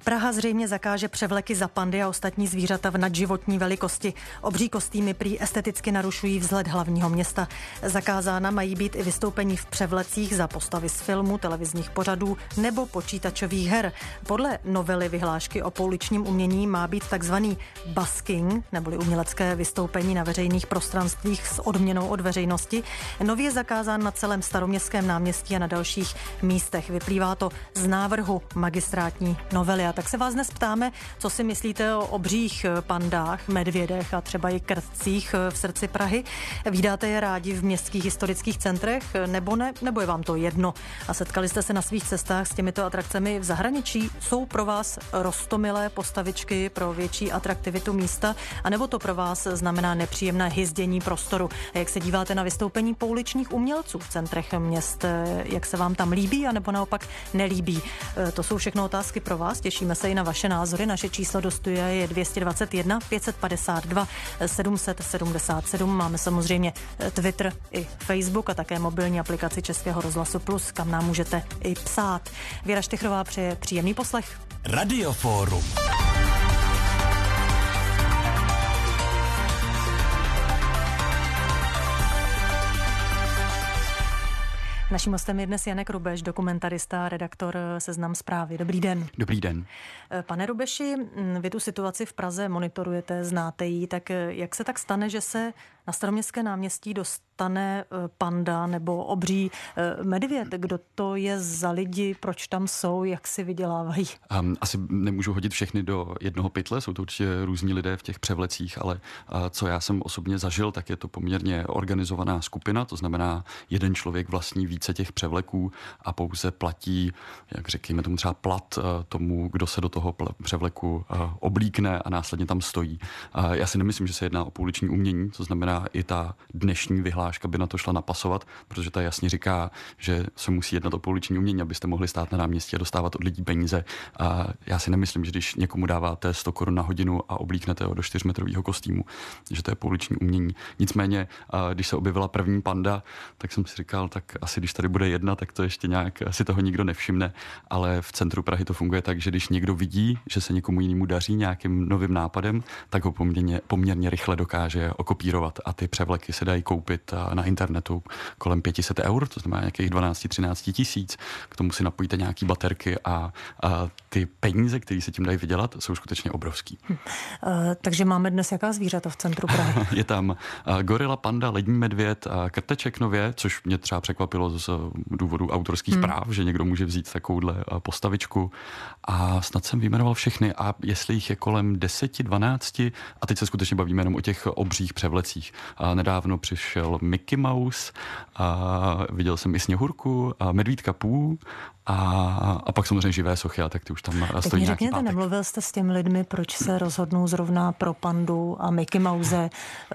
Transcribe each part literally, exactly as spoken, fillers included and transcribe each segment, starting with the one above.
Praha zřejmě zakáže převleky za pandy a ostatní zvířata v nadživotní velikosti. Obří kostýmy prý esteticky narušují vzhled hlavního města. Zakázána mají být i vystoupení v převlecích za postavy z filmu, televizních pořadů nebo počítačových her. Podle novely vyhlášky o pouličním umění má být takzvaný busking, neboli umělecké vystoupení na veřejných prostranstvích s odměnou od veřejnosti, nově zakázán na celém Staroměstském náměstí a na dalších místech. Vyplývá to z návrhu magistrátní novely. A tak se vás dnes ptáme, co si myslíte o obřích pandách, medvědech a třeba i krtcích v srdci Prahy. Vídáte je rádi v městských historických centrech, nebo ne, nebo je vám to jedno? A setkali jste se na svých cestách s těmito atrakcemi v zahraničí? Jsou pro vás roztomilé postavičky pro větší atraktivitu místa, anebo to pro vás znamená nepříjemné hyzdění prostoru? A jak se díváte na vystoupení pouličních umělců v centrech měst? Jak se vám tam líbí, anebo naopak nelíbí? To jsou všechno otázky pro vás. Těšíme se i na vaše názory. Naše číslo do studia je dvě stě dvacet jedna pět set padesát dva sedm set sedmdesát sedm. Máme samozřejmě Twitter i Facebook a také mobilní aplikaci Českého rozhlasu Plus, kam nám můžete i psát. Věra Štychrová přeje příjemný poslech. Radioforum. Naším hostem je dnes Janek Rubeš, dokumentarista, redaktor Seznam Zprávy. Dobrý den. Dobrý den. Pane Rubeši, vy tu situaci v Praze monitorujete, znáte ji, tak jak se tak stane, že se na Staroměstské náměstí dostane panda nebo obří medvěd? Kdo to je za lidi, proč tam jsou, jak si vydělávají? Um, asi nemůžu hodit všechny do jednoho pytle, jsou to určitě různí lidé v těch převlecích, ale uh, co já jsem osobně zažil, tak je to poměrně organizovaná skupina, to znamená jeden člověk vlastní více těch převleků a pouze platí, jak řekněme tomu třeba plat uh, tomu, kdo se do toho pl- převleku uh, oblíkne a následně tam stojí. Uh, já si nemyslím, že se jedná o pouliční umění, to znamená i ta dnešní vyhláška by na to šla napasovat, protože ta jasně říká, že se musí jednat o pouliční umění, abyste mohli stát na náměstí a dostávat od lidí peníze. A já si nemyslím, že když někomu dáváte sto korun na hodinu a oblíknete ho do čtyřmetrového kostýmu, že to je pouliční umění. Nicméně, když se objevila první panda, tak jsem si říkal, tak asi když tady bude jedna, tak to ještě nějak si toho nikdo nevšimne, ale v centru Prahy to funguje tak, že když někdo vidí, že se někomu jinému daří nějakým novým nápadem, tak ho poměrně, poměrně rychle dokáže okopírovat. A ty převleky se dají koupit na internetu kolem pět set eur, to znamená nějakých dvanáct třináct tisíc. K tomu si napojíte nějaký baterky a, a ty peníze, které se tím dají vydělat, jsou skutečně obrovský. Hm. Uh, takže máme dnes jaká zvířata v centru Prahy? Je tam uh, gorila, panda, lední medvěd, uh, krteček nově, což mě třeba překvapilo z důvodu autorských hm. práv, že někdo může vzít takovouhle uh, postavičku. A snad jsem vyjmenoval všechny a jestli jich je kolem deset dvanáct, a teď se skutečně bavíme jenom o těch obřích převlecích. A nedávno přišel Mickey Mouse, a viděl jsem i Sněhurku, a Medvídka Pů a, a pak samozřejmě živé sochy, a tak ty už tam tak stojí mi nějaký řekněte, pátek. nemluvil jste s těmi lidmi, proč se rozhodnou zrovna pro pandu a Mickey Mouse?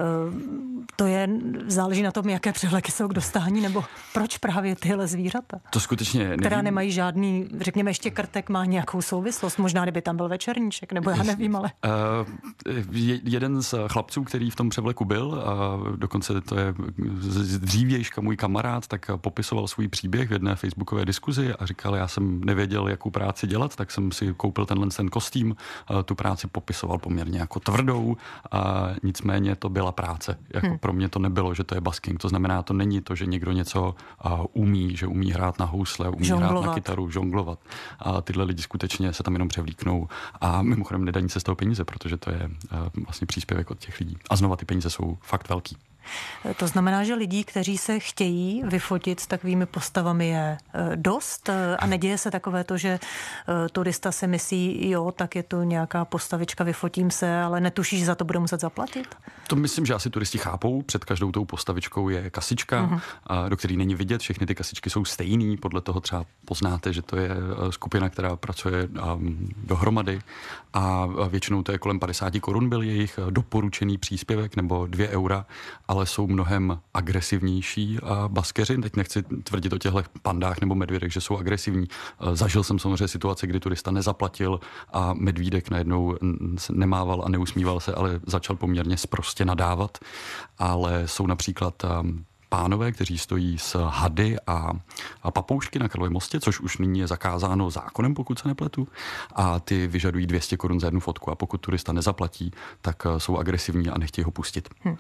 To je, záleží na tom, jaké převleky jsou k dostání, nebo proč právě tyhle zvířata? To skutečně nevím. Která nemají žádný, řekněme ještě krtek má nějakou souvislost, možná kdyby tam byl večerníček, nebo já nevím, ale... Uh, je, jeden z chlapců, který v tom převleku byl, a dokonce to je z dřívějška můj kamarád, tak popisoval svůj příběh v jedné facebookové diskuzi a říkal, já jsem nevěděl, jakou práci dělat, tak jsem si koupil tenhle ten kostým, tu práci popisoval poměrně jako tvrdou, a nicméně to byla práce. Jako hmm. Pro mě to nebylo, že to je busking, to znamená, to není to, že někdo něco umí, že umí hrát na housle, umí žonglovat. hrát na kytaru, žonglovat. A tyhle lidi skutečně se tam jenom převlíknou a mimochodem nedaní se z toho peníze, protože to je vlastně příspěvek od těch lidí. A znova ty peníze jsou fakt velký. To znamená, že lidí, kteří se chtějí vyfotit s takovými postavami, je dost a neděje se takové to, že turista si myslí, jo, tak je to nějaká postavička, vyfotím se, ale netuší, že za to bude muset zaplatit? To myslím, že asi turisti chápou. Před každou tou postavičkou je kasička, uh-huh. do které není vidět. Všechny ty kasičky jsou stejný, podle toho třeba poznáte, že to je skupina, která pracuje um, dohromady a většinou to je kolem padesát korun byl jejich doporučený příspěvek nebo dvě eura, ale jsou mnohem agresivnější a baskeři. Teď nechci tvrdit o těchto pandách nebo medvědech, že jsou agresivní. Zažil jsem samozřejmě situace, kdy turista nezaplatil a medvídek najednou nemával a neusmíval se, ale začal poměrně sprostě nadávat. Ale jsou například pánové, kteří stojí s hady a, a papoušky na Karlově mostě, což už nyní je zakázáno zákonem, pokud se nepletu, a ty vyžadují dvě stě korun za jednu fotku a pokud turista nezaplatí, tak jsou agresivní a nechtějí ho pustit. Hm.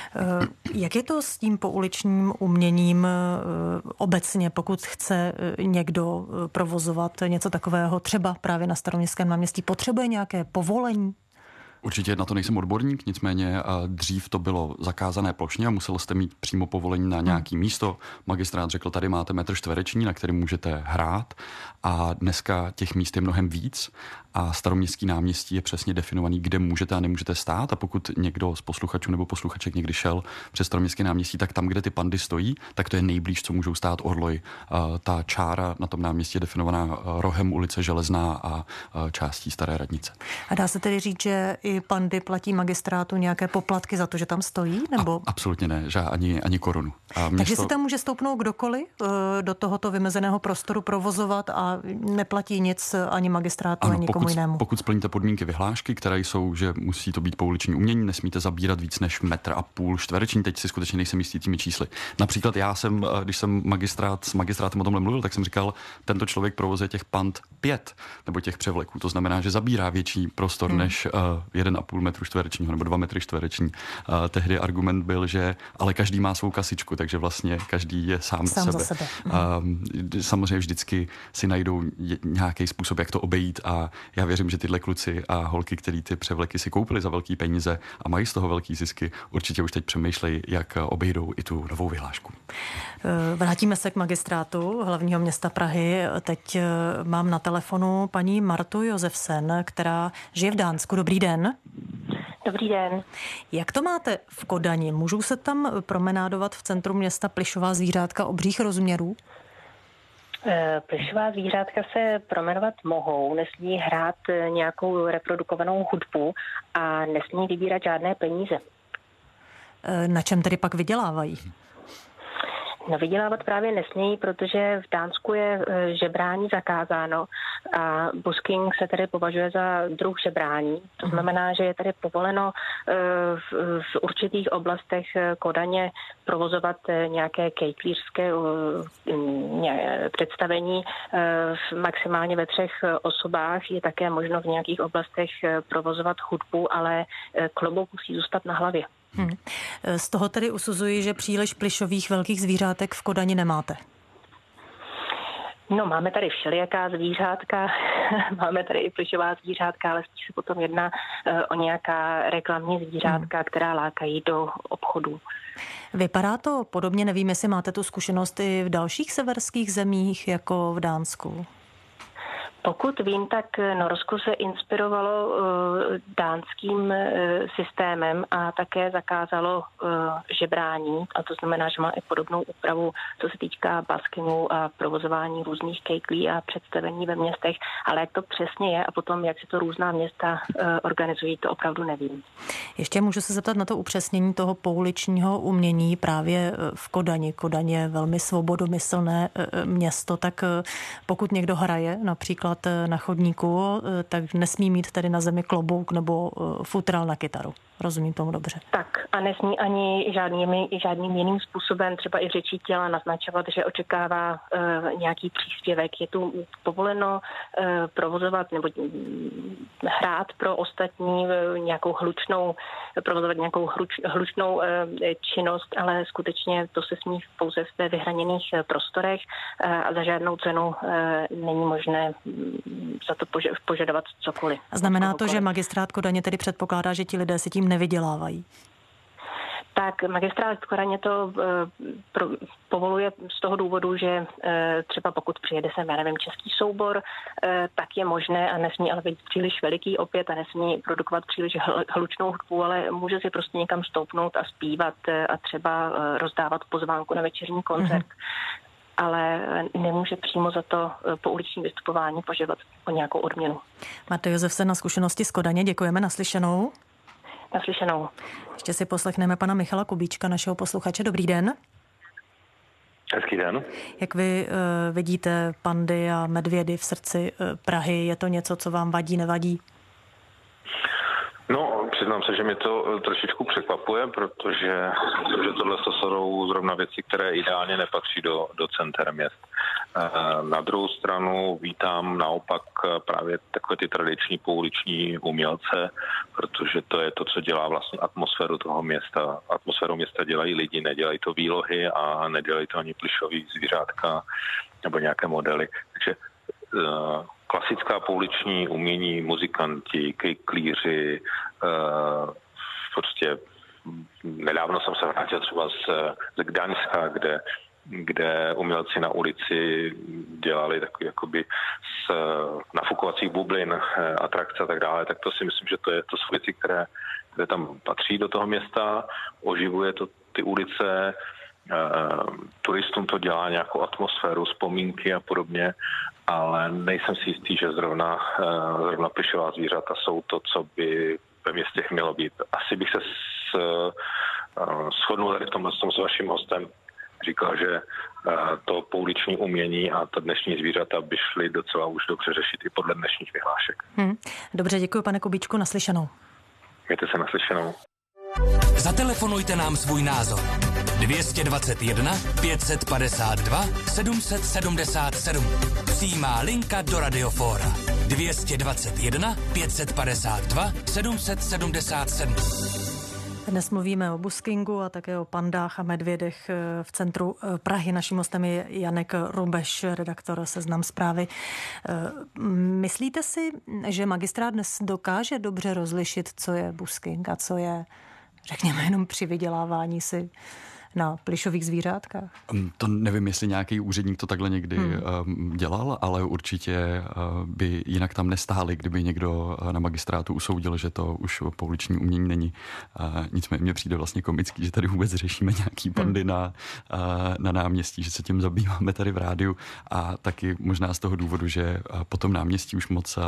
Jak je to s tím pouličním uměním obecně, pokud chce někdo provozovat něco takového, třeba právě na Staroměstském náměstí, potřebuje nějaké povolení? Určitě na to nejsem odborník, nicméně dřív to bylo zakázané plošně a musel jste mít přímo povolení na nějaký hmm. místo. Magistrát řekl, tady máte metr čtvereční, na kterém můžete hrát a dneska těch míst je mnohem víc a Staroměstský náměstí je přesně definovaný, kde můžete a nemůžete stát a pokud někdo z posluchačů nebo posluchaček někdy šel přes Staroměstské náměstí, tak tam, kde ty pandy stojí, tak to je nejblíž, co můžou stát orloji. Ta čára na tom náměstí je definovaná rohem ulice Železná a částí Staré radnice. A dá se tedy říct, že i pandy platí magistrátu nějaké poplatky za to, že tam stojí? Nebo? A, absolutně ne, že ani, ani korunu. A město... Takže si tam může stoupnout kdokoliv do tohoto vymezeného prostoru provozovat a neplatí nic ani magistrátu, ano, ani nikomu pokud, jinému? Pokud splníte podmínky vyhlášky, které jsou, že musí to být pouliční umění, nesmíte zabírat víc než metr a půl čtvereční, teď si skutečně nejsem jistý těmi čísly. Například já jsem, když jsem magistrát s magistrátem o tomhle mluvil, tak jsem říkal, tento člověk provozuje těch pand pět nebo těch převleků. To znamená, že zabírá větší prostor hmm. než uh, jeden a půl metru čtverečního nebo dva metry čtvereční. Uh, tehdy argument byl, že ale každý má svou kasičku, takže vlastně každý je sám, sám sebe. za sebe. Uh, samozřejmě vždycky si najdou nějaký způsob, jak to obejít a já věřím, že tyhle kluci a holky, který ty převleky si koupili za velký peníze a mají z toho velký zisky, určitě už teď přemýšlejí, jak obejdou i tu novou vyhlášku. Vrátíme se k magistrátu hlavního města Prahy. Teď mám na telefonu paní Martu Josefsen, která žije v Dánsku. Dobrý den. Dobrý den. Jak to máte v Kodani? Můžou se tam promenádovat v centru města plyšová zvířátka obřích rozměrů? Plyšová zvířátka se promenovat mohou, nesmí hrát nějakou reprodukovanou hudbu a nesmí vybírat žádné peníze. Na čem tedy pak vydělávají? No, vydělávat právě nesmějí, protože v Dánsku je žebrání zakázáno a busking se tedy považuje za druh žebrání. To znamená, že je tedy povoleno v, v určitých oblastech Kodaně provozovat nějaké kejklířské představení maximálně ve třech osobách. Je také možno v nějakých oblastech provozovat hudbu, ale klobouk musí zůstat na hlavě. Hmm. Z toho tedy usuzuji, že příliš plyšových velkých zvířátek v Kodani nemáte. No, máme tady všelijaká zvířátka, máme tady i plyšová zvířátka, ale spíš se potom jedná o nějaká reklamní zvířátka, hmm. která lákají do obchodů. Vypadá to podobně, nevím, jestli máte tu zkušenost i v dalších severských zemích, jako v Dánsku. Pokud vím, tak Norsko se inspirovalo uh, dánským uh, systémem a také zakázalo uh, žebrání. A to znamená, že má i podobnou úpravu, co se týká baskingu a provozování různých kejklí a představení ve městech. Ale jak to přesně je a potom, jak se to různá města uh, organizují, to opravdu nevím. Ještě můžu se zeptat na to upřesnění toho pouličního umění právě v Kodani. Kodaň je velmi svobodomyslné město, tak pokud někdo hraje například na chodníku, tak nesmí mít tedy na zemi klobouk nebo futral na kytaru. Rozumím tomu dobře. Tak a nesmí ani žádným, žádným jiným způsobem, třeba i řečí těla, naznačovat, že očekává uh, nějaký příspěvek. Je tu povoleno uh, provozovat nebo uh, hrát pro ostatní uh, nějakou hlučnou, provozovat nějakou hluč, hlučnou uh, činnost, ale skutečně to se smí pouze ve vyhraněných uh, prostorech uh, a za žádnou cenu uh, není možné um, za to pože- požadovat cokoliv. A znamená to, že magistrát Kodaně tedy předpokládá, že ti lidé si tím nevydělávají? Tak magistrát Kodaně to e, pro, povoluje z toho důvodu, že e, třeba pokud přijede sem, já nevím, český soubor, e, tak je možné a nesmí ale být příliš veliký opět a nesmí produkovat příliš hl, hlučnou hudbu, ale může si prostě někam stoupnout a zpívat e, a třeba e, rozdávat pozvánku na večerní koncert. Mm-hmm. Ale nemůže přímo za to po uliční vystupování požadovat o nějakou odměnu. Marta Josefsen, na zkušenosti z Kodaně, děkujeme, naslyšenou. Naslyšenou. Ještě si poslechneme pana Michala Kubíčka, našeho posluchače. Dobrý den. Hezký den. Jak vy uh, vidíte pandy a medvědy v srdci uh, Prahy? Je to něco, co vám vadí, nevadí? No, přiznám se, že mě to trošičku překvapuje, protože myslím, že tohle jsou zrovna věci, které ideálně nepatří do, do center měst. Na druhou stranu vítám naopak právě takové ty tradiční pouliční umělce, protože to je to, co dělá vlastně atmosféru toho města. Atmosféru města dělají lidi, nedělají to výlohy a nedělají to ani plyšový zvířátka nebo nějaké modely. Takže uh, klasická pouliční umění, muzikanti, kejklíři, uh, prostě nedávno jsem se vrátil třeba z, z Gdaňska, kde kde umělci na ulici dělali takový jakoby z nafukovacích bublin, atrakce a tak dále, tak to si myslím, že to je to jsou věci, které, které tam patří do toho města, oživuje to ty ulice, turistům to dělá nějakou atmosféru, vzpomínky a podobně, ale nejsem si jistý, že zrovna, zrovna plyšová zvířata jsou to, co by ve městech mělo být. Asi bych se s, shodnul tady v tomhle s vaším hostem, říkal, že to pouliční umění a ta dnešní zvířata by šly docela už dobře řešit i podle dnešních vyhlášek. Hmm. Dobře, děkuji, pane Kubíčku, naslyšenou. Mějte se naslyšenou. Zatelefonujte nám svůj názor. dvě stě dvacet jedna pět set padesát dva sedm set sedmdesát sedm. Přímá linka do Radiofóra. dvě stě dvacet jedna pět set padesát dva sedm set sedmdesát sedm. Dnes mluvíme o buskingu a také o pandách a medvědech v centru Prahy. Naším hostem je Janek Rubeš, redaktor Seznam Zprávy. Myslíte si, že magistrát dnes dokáže dobře rozlišit, co je busking a co je, řekněme, jenom přivydělávání si na plyšových zvířátkách? To nevím, jestli nějaký úředník to takhle někdy hmm. dělal, ale určitě by jinak tam nestáli, kdyby někdo na magistrátu usoudil, že to už pouliční umění není. Nicméně mně přijde vlastně komický, že tady vůbec řešíme nějaký pandy hmm. na, na náměstí, že se tím zabýváme tady v rádiu a taky možná z toho důvodu, že po tom náměstí už moc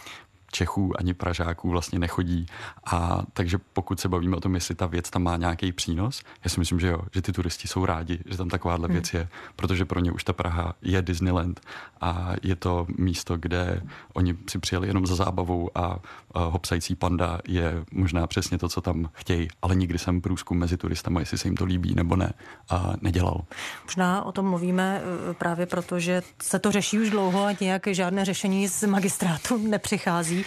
Čechů ani Pražáků vlastně nechodí. A takže pokud se bavíme o tom, jestli ta věc tam má nějaký přínos, já si myslím, že jo, že ty turisti jsou rádi, že tam takováhle hmm. věc je, protože pro ně už ta Praha je Disneyland a je to místo, kde oni si přijeli jenom za zábavou a hopsající panda je možná přesně to, co tam chtějí, ale nikdy jsem průzkum mezi turistama, jestli se jim to líbí nebo ne, a nedělal. Možná o tom mluvíme právě proto, že se to řeší už dlouho a nějak žádné řešení z magistrátu nepřichází.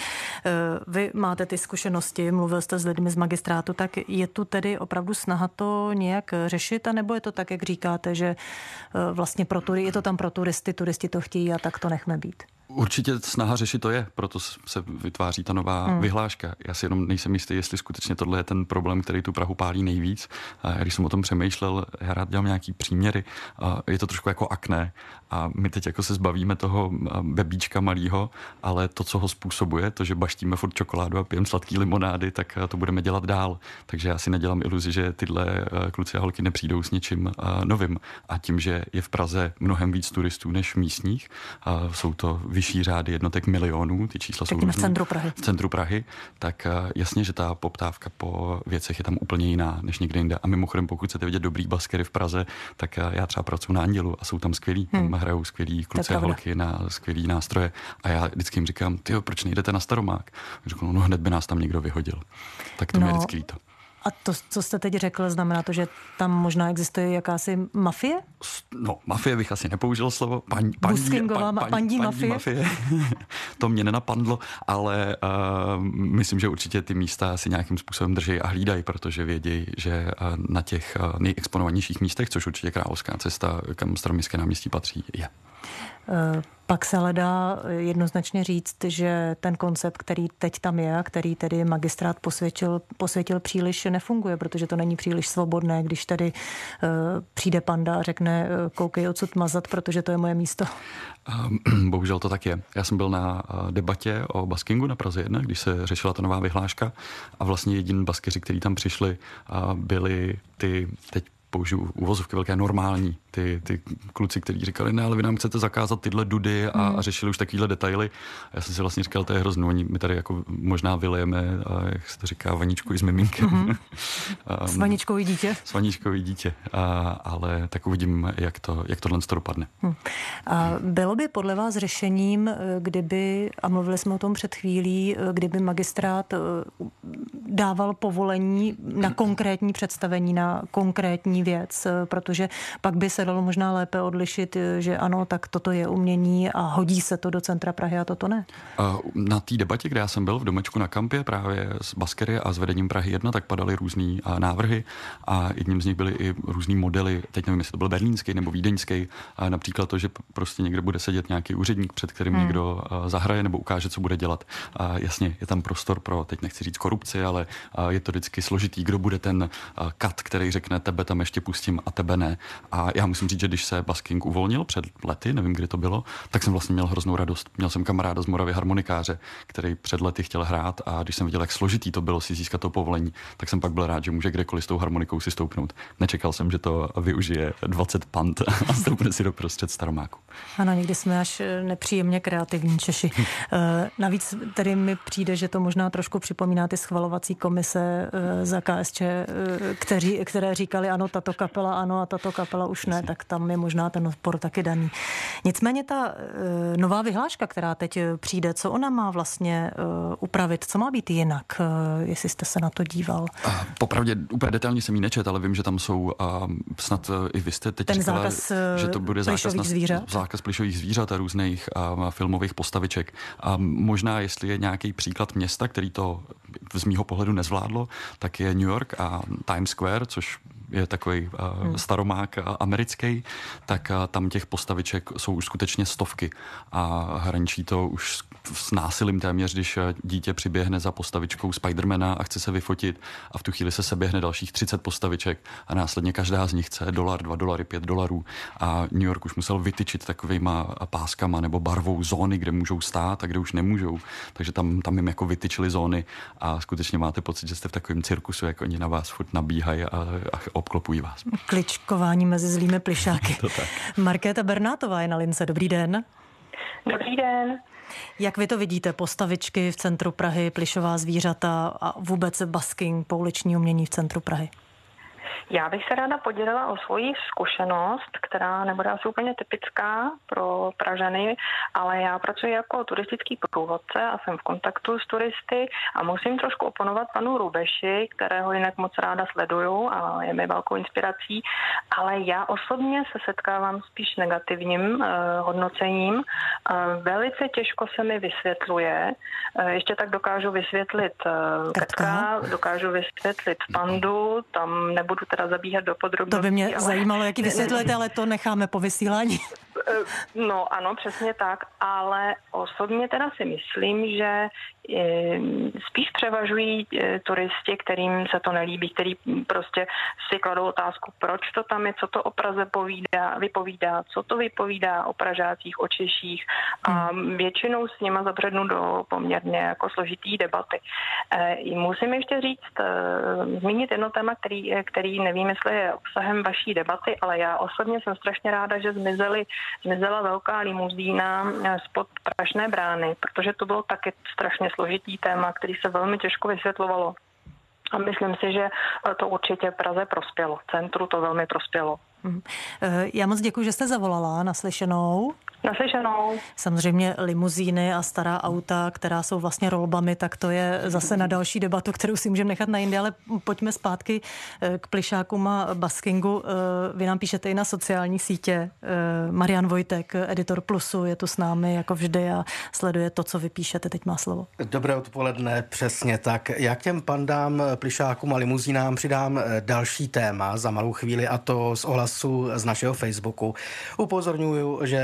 Vy máte ty zkušenosti, mluvil jste s lidmi z magistrátu, tak je tu tedy opravdu snaha to nějak řešit, anebo je to tak, jak říkáte, že vlastně pro tury, je to tam pro turisty, turisti to chtějí a tak to nechme být? Určitě snaha řešit to je, proto se vytváří ta nová hmm. vyhláška. Já si jenom nejsem jistý, jestli skutečně tohle je ten problém, který tu Prahu pálí nejvíc. A když jsem o tom přemýšlel, já rád dělám nějaký příměry. A je to trošku jako akné a my teď jako se zbavíme toho bebíčka malýho, ale to, co ho způsobuje, to, že baštíme furt čokoládu a pijeme sladký limonády, tak to budeme dělat dál. Takže já si nedělám iluzi, že tyhle kluci a holky nepřijdou s něčím novým. A tím, že je v Praze mnohem víc turistů než místních, jsou to vyšší řády jednotek milionů, ty čísla jsou v centru Prahy. V centru Prahy, tak jasně, že ta poptávka po věcech je tam úplně jiná než někde jinde. A mimochodem, pokud chcete vidět dobrý baskery v Praze, tak já třeba pracuji na Andělu a jsou tam skvělí, hmm. tam hrajou skvělí kluci a holky na skvělý nástroje. A já vždycky jim říkám, tyjo, proč nejdete na Staromák? Řeknu, no hned by nás tam někdo vyhodil. Tak to no. mě vždycky líto. A to, co jste teď řekl, znamená to, že tam možná existuje jakási mafie? No, mafie bych asi nepoužil slovo. Pan, pandí, Buskingová pan, pan, pandí mafie? mafie. To mě nenapadlo, ale uh, myslím, že určitě ty místa si nějakým způsobem drží a hlídají, protože vědí, že uh, na těch uh, nejexponovanějších místech, což určitě Královská cesta, kam Staroměstské náměstí patří, je. Pak se ale dá jednoznačně říct, že ten koncept, který teď tam je a který tedy magistrát posvětil, posvětil příliš nefunguje, protože to není příliš svobodné, když tady uh, přijde panda a řekne koukej odsud mazat, protože to je moje místo. Bohužel to tak je. Já jsem byl na debatě o baskingu na Praze jedna, když se řešila ta nová vyhláška a vlastně jediný baskeři, kteří tam přišli, byli ty teď použiju uvozovky velké normální ty, ty kluci, kteří říkali, ne, ale vy nám chcete zakázat tyhle dudy a, a řešili už takovýhle detaily. A já jsem si vlastně říkal, to je hrozno, oni my tady jako možná vylejeme, a jak se to říká, vaničku i s miminkem. Mm-hmm. um, s vaničkou i dítě. S vaničkou i dítě, a, ale tak uvidím, jak, to, jak tohle to dopadne. Hmm. A bylo by podle vás řešením, kdyby, a mluvili jsme o tom před chvílí, kdyby magistrát dával povolení na konkrétní představení, na konkrétní věc, protože pak by se dalo možná lépe odlišit, že ano, tak toto je umění a hodí se to do centra Prahy a toto ne? Na té debatě, kde já jsem byl v domečku na Kampě právě s Baskery a s vedením Prahy jedna, tak padaly různý návrhy a jedním z nich byly i různý modely, teď nevím, jestli to byl berlínský nebo vídeňský, a například to, že prostě někde bude sedět nějaký úředník, před kterým hmm. někdo zahraje nebo ukáže, co bude dělat. A jasně, je tam prostor pro, teď nechci říct korupci, ale je to vždycky složitý, kdo bude ten kat, který řekne, tebe tam ještě pustím a tebe ne. A já musím říct, že když se basking uvolnil před lety, nevím, kdy to bylo, tak jsem vlastně měl hroznou radost. Měl jsem kamaráda z Moravy, harmonikáře, který před lety chtěl hrát, a když jsem viděl, jak složitý to bylo si získat to povolení, tak jsem pak byl rád, že může kdekoliv s tou harmonikou si stoupnout. Nečekal jsem, že to využije dvacet pant a stoupne si do prostřed Staromáku. Ano, někdy jsme až nepříjemně kreativní Češi. Navíc tedy mi přijde, že to možná trošku připomíná ty schvalovací komise za K S Č, kteří, které říkali, ano, tato kapela ano a tato kapela už ne, tak tam je možná ten odpor taky daný. Nicméně ta nová vyhláška, která teď přijde, co ona má vlastně upravit, co má být jinak, jestli jste se na to díval? Popravdě úplně detailně jsem ji nečet, ale vím, že tam jsou a snad i vy jste teď ten říkala, zákaz, že to bude zákaz, na, zvířat. zákaz plišových zvířat a různých a, filmových postaviček. A možná, jestli je nějaký příklad města, který to z mýho pohledu nezvládlo, tak je New York a Times Square, což je takový uh, hmm. staromák uh, americký, tak uh, tam těch postaviček jsou už skutečně stovky a hraničí to už s, s násilím téměř, když uh, dítě přiběhne za postavičkou Spidermana a chce se vyfotit a v tu chvíli se seběhne dalších třicet postaviček a následně každá z nich chce dolar, dva dolary, pět dolarů a New York už musel vytyčit takovýma páskama nebo barvou zóny, kde můžou stát a kde už nemůžou, takže tam, tam jim jako vytyčili zóny a skutečně máte pocit, že jste v takovém cirkusu, jak oni na vás furt nabíhají a, a obklopují vás. Kličkování mezi zlými plišáky. Markéta Bernátová je na lince. Dobrý den. Dobrý den. Jak vy to vidíte? Postavičky v centru Prahy, plišová zvířata a vůbec basking, pouliční umění v centru Prahy? Já bych se ráda podělila o svoji zkušenost, která nebude asi úplně typická pro Pražany, ale já pracuji jako turistický průvodce a jsem v kontaktu s turisty a musím trošku oponovat panu Rubeši, kterého jinak moc ráda sleduju a je mi velkou inspirací, ale já osobně se setkávám spíš negativním eh, hodnocením. Eh, velice těžko se mi vysvětluje. Eh, ještě tak dokážu vysvětlit eh, katka, dokážu vysvětlit pandu, tam nebudu teda zabíhat do podrobností. To by mě ale... zajímalo, jak ji vysvětlujete, ale to necháme po vysílání. No ano, přesně tak, ale osobně teda si myslím, že spíš převažují turisti, kterým se to nelíbí, který prostě si kladou otázku, proč to tam je, co to o Praze povídá, vypovídá, co to vypovídá o Pražácích, o Češích a většinou s nima zabřednu do poměrně jako složitý debaty. Musím ještě říct, zmínit jedno téma, který, který nevím, jestli je obsahem vaší debaty, ale já osobně jsem strašně ráda, že zmizely, zmizela velká limuzína spod Pražné brány, protože to bylo taky strašně složitý téma, který se velmi těžko vysvětlovalo. A myslím si, že to určitě Praze prospělo. Centru to velmi prospělo. Já moc děkuji, že jste zavolala. Naslyšenou. Naslyšenou. Samozřejmě limuzíny a stará auta, která jsou vlastně rolbami, tak to je zase na další debatu, kterou si můžeme nechat na jindy, ale pojďme zpátky k plišákům a baskingu. Vy nám píšete i na sociální sítě. Marian Vojtek, editor Plusu, je tu s námi jako vždy a sleduje to, co vy píšete. Teď má slovo. Dobré odpoledne, přesně tak. Já k těm pandám, plišákům a limuzínám přidám další téma za malou chvíli, a to z ohlasu z našeho Facebooku. Upozorňuju, že jako vždy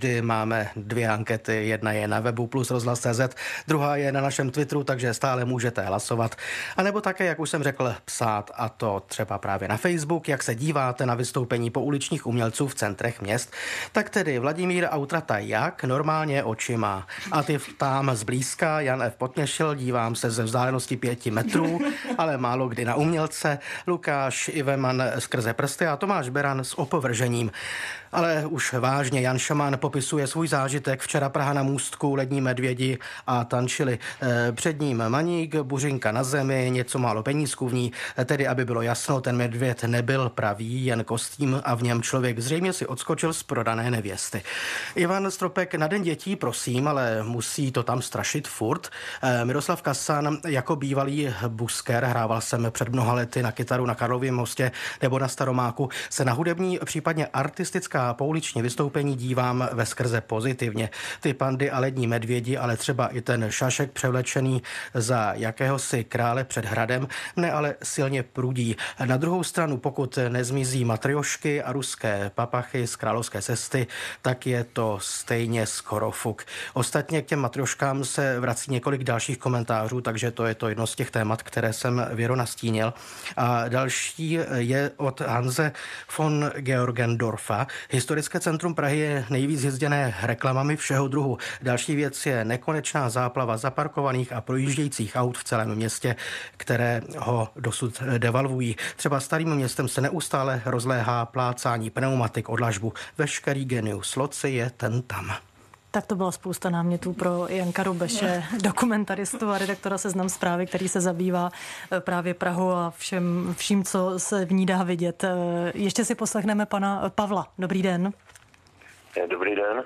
vždy máme dvě ankety. Jedna je na webu plus rozhlas tečka cé zet, druhá je na našem Twitteru, takže stále můžete hlasovat. A nebo také, jak už jsem řekl, psát, a to třeba právě na Facebook, jak se díváte na vystoupení pouličních umělců v centrech měst. Tak tedy Vladimír Autrata jak? Normálně očima. A ty tam zblízka, Jan F. Potměšil, dívám se ze vzdálenosti pěti metrů, ale málo kdy na umělce. Lukáš Iveman skrze prsty a Tomáš Beran s opovržením. Ale už vážně, Jan Šaman popisuje svůj zážitek. Včera Praha na Můstku, lední medvědi a tančili. E, před ním Maník, buřinka na zemi, něco málo penízků v ní. E, tedy, aby bylo jasno, ten medvěd nebyl pravý, jen kostým a v něm člověk zřejmě si odskočil z prodané nevěsty. Ivan Stropek, na Den dětí, prosím, ale musí to tam strašit furt. E, Miroslav Kasan, jako bývalý busker, hrával jsem před mnoha lety na kytaru na Karlově mostě nebo na Staromáku, se na hudební, případně artistická pouliční vystoupení dívám veskrze pozitivně. Ty pandy a lední medvědi, ale třeba i ten šašek převlečený za jakéhosi krále před hradem, mne ale silně prudí. Na druhou stranu, pokud nezmizí matriošky a ruské papachy z královské cesty, tak je to stejně skoro fuk. Ostatně k těm matrioškám se vrací několik dalších komentářů, takže to je to jedno z těch témat, které jsem Věro nastínil. A další je od Hanse von Georgendorfa. Historické centrum Prahy je nejvíc jezděné reklamami všeho druhu. Další věc je nekonečná záplava zaparkovaných a projíždějících aut v celém městě, které ho dosud devalvují. Třeba Starým městem se neustále rozléhá plácání pneumatik o dlažbu. Veškerý genius loci je ten tam. Tak to byla spousta námětů pro Janka Rubeše, dokumentaristu a redaktora Seznam Zprávy, který se zabývá právě Prahou a všem, vším, co se v ní dá vidět. Ještě si poslechneme pana Pavla. Dobrý den. Dobrý den.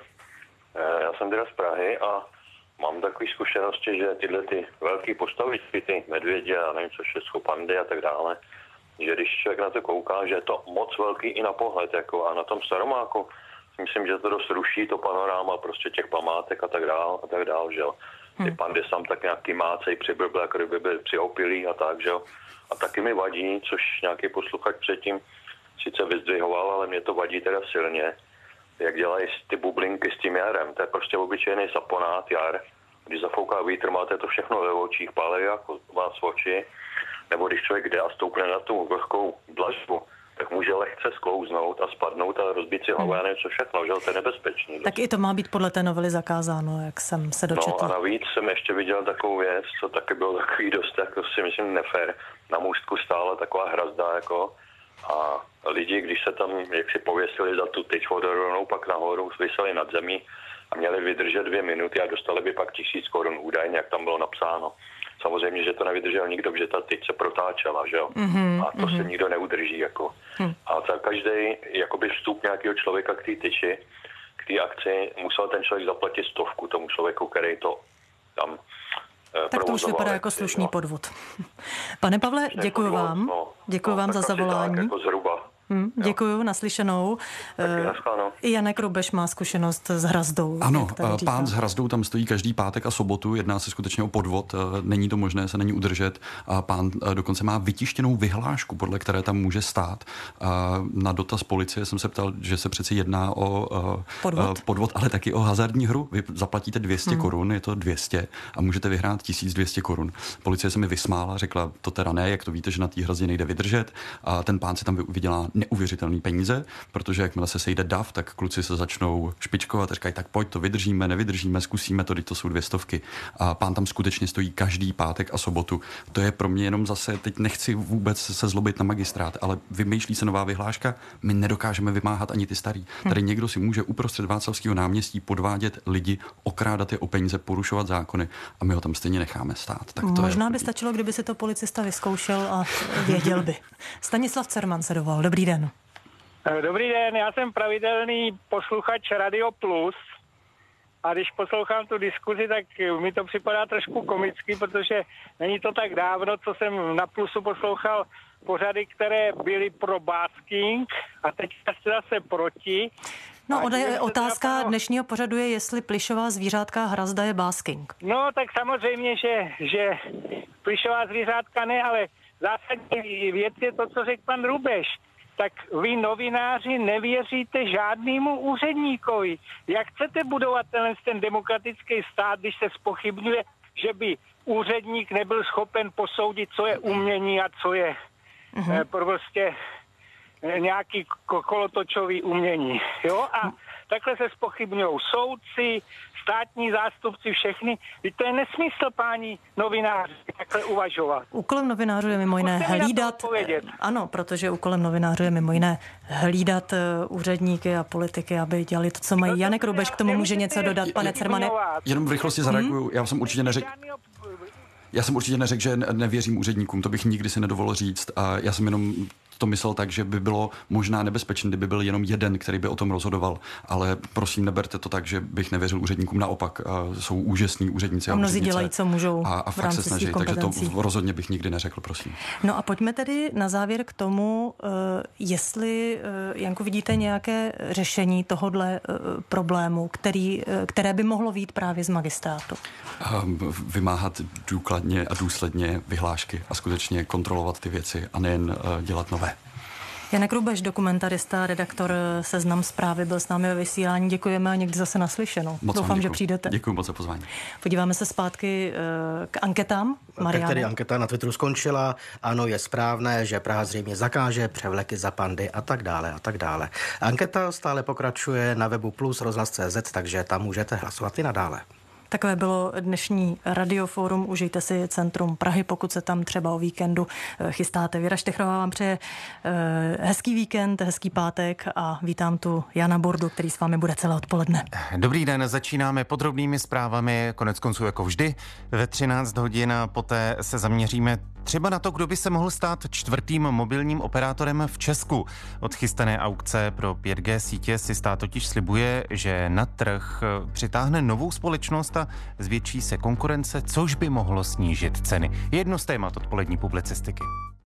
Já jsem teda z Prahy a mám takové zkušenosti, že tyhle ty velké postavičky, ty medvědě a nevím, co všechno, pandy a tak dále, že když člověk na to kouká, že je to moc velký i na pohled, jako a na tom Staromáku, myslím, že to dost ruší to panoráma prostě těch památek a tak dál a tak dál, že jo. Ty hmm. pandy sam tak nějak kymácej, přiblblé, jako kdyby byly přiopilí a tak, že jo. A taky mi vadí, což nějaký posluchač předtím sice vyzdvihoval, ale mě to vadí teda silně, jak dělají ty bublinky s tím jarem. To je prostě obyčejný saponát jar. Když zafouká vítr, máte to všechno ve očích, pálí jako vás v oči. Nebo když člověk jde a stoupne na tu vlhkou dlažbu, tak může lehce sklouznout a spadnout a rozbít si hlavu, já nevím co všechno, že to je nebezpečný. Tak i to má být podle té novely zakázáno, jak jsem se dočetl. No a navíc jsem ještě viděl takovou věc, co taky bylo takový dost, jako si myslím, nefér. Na Můstku stála taková hrazda, jako a lidi, když se tam jak si pověsili za tu tyč vodorovnou, pak nahoru vyseli nad zemí a měli vydržet dvě minuty a dostali by pak tisíc korun údajně, jak tam bylo napsáno. Samozřejmě, že to nevydržel nikdo, že ta tyč se protáčela, že jo? Mm-hmm, a to mm-hmm. se nikdo neudrží, jako. Mm. A za každý jakoby vstup nějakého člověka k té tyči, k té akci, musel ten člověk zaplatit stovku tomu člověku, který to tam tak to už vypadá jako slušný podvod. Pane Pavle, děkuji vám. No, děkuji no, vám za zavolání. Tak, jako zhruba. Hmm, děkuju, naslyšenou. I Janek Rubeš má zkušenost s hrazdou. Ano, pán s hrazdou tam stojí každý pátek a sobotu, jedná se skutečně o podvod, není to možné, se není udržet. A pán dokonce má vytištěnou vyhlášku, podle které tam může stát. Na dotaz policie jsem se ptal, že se přeci jedná o podvod, podvod ale taky o hazardní hru. Vy zaplatíte dvě stě hmm. korun, je to dvě stě a můžete vyhrát tisíc dvě stě korun. Policie se mi vysmála, řekla, to teda ne, jak to víte, že na té hrazdě nejde vydržet. A ten pán si tam vydělá neuvěřitelný peníze, protože jakmile se sejde dav, tak kluci se začnou špičkovat a říkají, tak pojď, to vydržíme, nevydržíme, zkusíme to, teď to jsou dvě stovky. A pán tam skutečně stojí každý pátek a sobotu. To je pro mě jenom zase, teď nechci vůbec se zlobit na magistrát, ale vymýšlí se nová vyhláška, my nedokážeme vymáhat ani ty starý. Tady někdo si může uprostřed Václavského náměstí podvádět lidi, okrádat je o peníze, porušovat zákony a my ho tam stejně necháme stát. Tak to Možná je... by stačilo, kdyby si to policista vyzkoušel a věděl by. Stanislav Cerman se dovolal. Dobrý den. Dobrý den, já jsem pravidelný posluchač Radio Plus a když poslouchám tu diskuzi, tak mi to připadá trošku komicky, protože není to tak dávno, co jsem na Plusu poslouchal pořady, které byly pro basking a teď jste zase proti. No, ode, otázka panu... dnešního pořadu je, jestli plyšová zvířátka hrazda je basking. No, tak samozřejmě, že, že plyšová zvířátka ne, ale zásadní věc je to, co řekl pan Rubeš. tak vy novináři nevěříte žádnému úředníkovi. Jak chcete budovat ten, ten demokratický stát, když se zpochybňuje, že by úředník nebyl schopen posoudit, co je umění a co je mm-hmm. eh, prostě eh, nějaký kolotočový umění. Jo? A takhle se zpochybňují soudci, státní zástupci, všechny. To je nesmysl, páni novináři, takhle uvažovat. Úkolem novinářů je mimo jiné hlídat. Ano, protože úkolem novinářů je mimo jiné hlídat úředníky a politiky, aby dělali to, co mají. No, Janek Rubeš k tomu může něco dodat, pane Cermane? Jenom v rychlosti zareaguju. Hmm? Já jsem určitě neřekl. Já jsem určitě neřekl, že nevěřím úředníkům, to bych nikdy si nedovolil říct. A já jsem jenom to myslel tak, že by bylo možná nebezpečné, kdyby byl jenom jeden, který by o tom rozhodoval. Ale prosím, neberte to tak, že bych nevěřil úředníkům. Naopak, jsou úžasní úředníci a, a mnozí úřednice. Dělají, co můžou a, a fakt se snaží, takže to rozhodně bych nikdy neřekl, prosím. No a pojďme tedy na závěr k tomu, jestli, Janku, vidíte nějaké řešení tohodle problému, který, které by mohlo vyjít právě z magistrátu. Vymáhat důkladně a důsledně vyhlášky a skutečně kontrolovat ty věci a nejen dělat nové. Janek Rubeš, dokumentarista, redaktor Seznam Zprávy, byl s námi ve vysílání. Děkujeme a někdy zase naslyšenou. Moc Doufám, že přijdete. Děkuji moc za pozvání. Podíváme se zpátky k anketám. Tak tedy anketa na Twitteru skončila. Ano, je správné, že Praha zřejmě zakáže převleky za pandy a tak dále a tak dále. Anketa stále pokračuje na webu plus rozhlas tečka cé zet, takže tam můžete hlasovat i nadále. Takové bylo dnešní Radioforum. Užijte si centrum Prahy, pokud se tam třeba o víkendu chystáte. Věra Štechrová vám přeje hezký víkend, hezký pátek a vítám tu Jana Bordu, který s vámi bude celé odpoledne. Dobrý den, začínáme podrobnými zprávami, konec konců jako vždy. Ve třináct hodin poté se zaměříme třeba na to, kdo by se mohl stát čtvrtým mobilním operátorem v Česku. Od chystané aukce pro pět G sítě si stát totiž slibuje, že na trh přitáhne novou společnost a zvětší se konkurence, což by mohlo snížit ceny. Jedno z témat odpolední publicistiky.